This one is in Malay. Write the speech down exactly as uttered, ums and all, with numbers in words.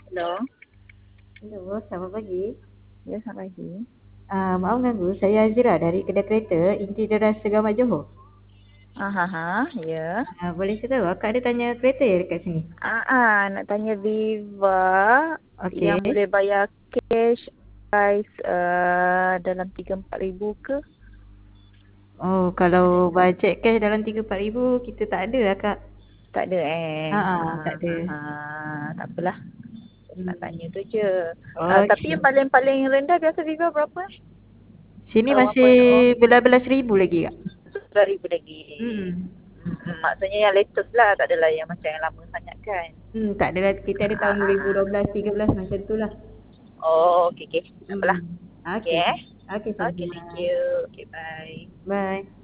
Hello. Hello, selamat pagi. Ya, selamat pagi. Ah, maaf ganggu, saya Azira dari kedai kereta Inti Deras Segamat Johor. Ah, ha, ha, ya. Ah, boleh saya tahu akak ada tanya kereta ya dekat sini? Ah, ah, nak tanya Viva Okey. yang boleh bayar cash price uh, dalam tiga empat ribu ke? Oh, kalau bajet cash dalam tiga empat ribu kita tak ada lah kak. Tak ada eh. Ha Ah, ah, tak ada. ha, ha. Tak apalah. Nak Hmm. tanya tu je. Ah, tapi Okey. yang paling-paling rendah biasa Viva berapa? Sini Uh, masih one point oh. belas-belas ribu lagi kak. Dua ribu lagi. Hmm. Hmm, maksudnya yang latest lah. Tak adalah yang macam yang lama sangat kan? Hmm, tak ada lah. Kita ada tahun Ah, dua ah, ribu dua belas, tiga belas macam tu lah. Oh, okey, okey. Tak apalah. Hmm. Okey Okey. eh. Okey, Okay, sama-sama. thank you. Okay, bye. Bye.